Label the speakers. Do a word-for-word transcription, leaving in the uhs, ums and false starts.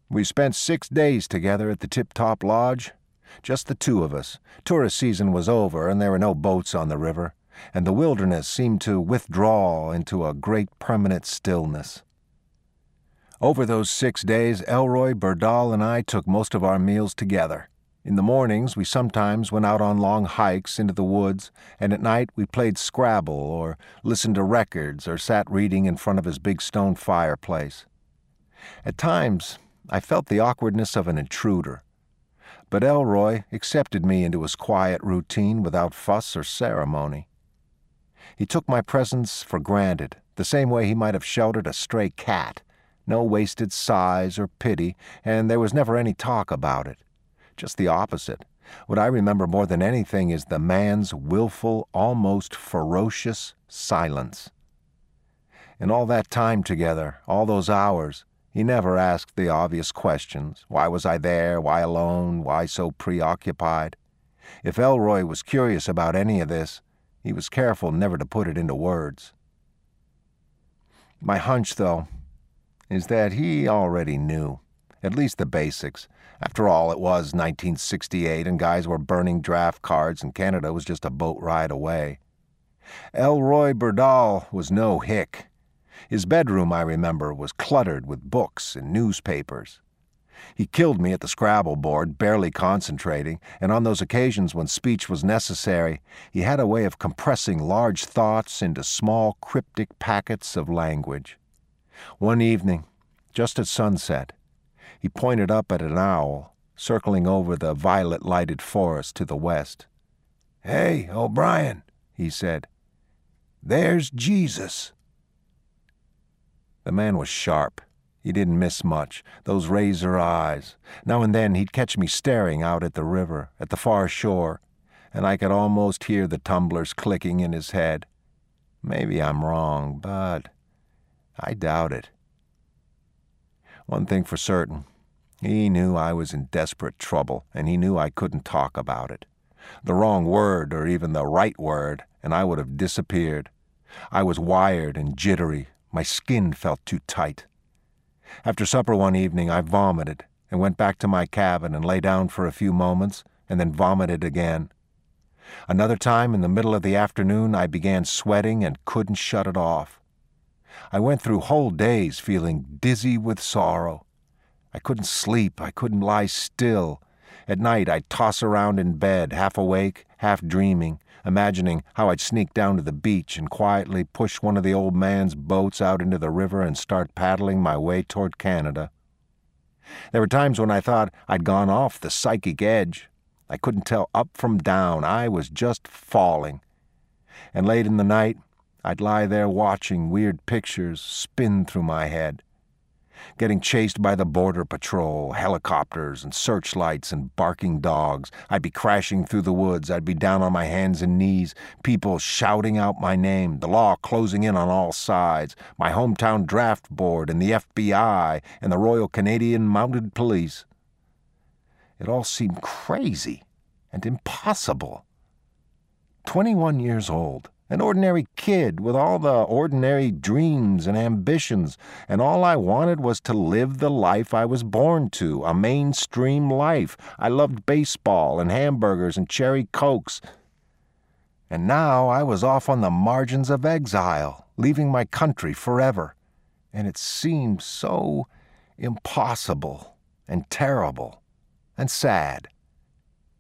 Speaker 1: We spent six days together at the Tip Top Lodge. Just the two of us. Tourist season was over, and there were no boats on the river, and the wilderness seemed to withdraw into a great permanent stillness. Over those six days, Elroy, Berdahl, and I took most of our meals together. In the mornings, we sometimes went out on long hikes into the woods, and at night we played Scrabble or listened to records or sat reading in front of his big stone fireplace. At times, I felt the awkwardness of an intruder, but Elroy accepted me into his quiet routine without fuss or ceremony. He took my presence for granted, the same way he might have sheltered a stray cat. No wasted sighs or pity, and there was never any talk about it. Just the opposite. What I remember more than anything is the man's willful, almost ferocious silence. In all that time together, all those hours, he never asked the obvious questions. Why was I there? Why alone? Why so preoccupied? If Elroy was curious about any of this, he was careful never to put it into words. My hunch, though, is that he already knew, at least the basics. After all, it was nineteen sixty-eight, and guys were burning draft cards, and Canada was just a boat ride away. Elroy Berdahl was no hick. His bedroom, I remember, was cluttered with books and newspapers. He killed me at the Scrabble board, barely concentrating, and on those occasions when speech was necessary, he had a way of compressing large thoughts into small, cryptic packets of language. One evening, just at sunset, he pointed up at an owl, circling over the violet-lighted forest to the west. "Hey, O'Brien," he said, "there's Jesus." The man was sharp. He didn't miss much, those razor eyes. Now and then he'd catch me staring out at the river, at the far shore, and I could almost hear the tumblers clicking in his head. Maybe I'm wrong, but I doubt it. One thing for certain, he knew I was in desperate trouble, and he knew I couldn't talk about it. The wrong word, or even the right word, and I would have disappeared. I was wired and jittery. My skin felt too tight. After supper one evening, I vomited and went back to my cabin and lay down for a few moments and then vomited again. Another time, in the middle of the afternoon, I began sweating and couldn't shut it off. I went through whole days feeling dizzy with sorrow. I couldn't sleep. I couldn't lie still. At night, I'd toss around in bed, half awake, half dreaming, imagining how I'd sneak down to the beach and quietly push one of the old man's boats out into the river and start paddling my way toward Canada. There were times when I thought I'd gone off the psychic edge. I couldn't tell up from down. I was just falling. And late in the night, I'd lie there watching weird pictures spin through my head. Getting chased by the border patrol, helicopters and searchlights and barking dogs. I'd be crashing through the woods. I'd be down on my hands and knees, people shouting out my name, the law closing in on all sides, my hometown draft board and the F B I and the Royal Canadian Mounted Police. It all seemed crazy and impossible. Twenty-one years old. An ordinary kid with all the ordinary dreams and ambitions, and all I wanted was to live the life I was born to, a mainstream life. I loved baseball and hamburgers and cherry cokes. And now I was off on the margins of exile, leaving my country forever. And it seemed so impossible and terrible and sad.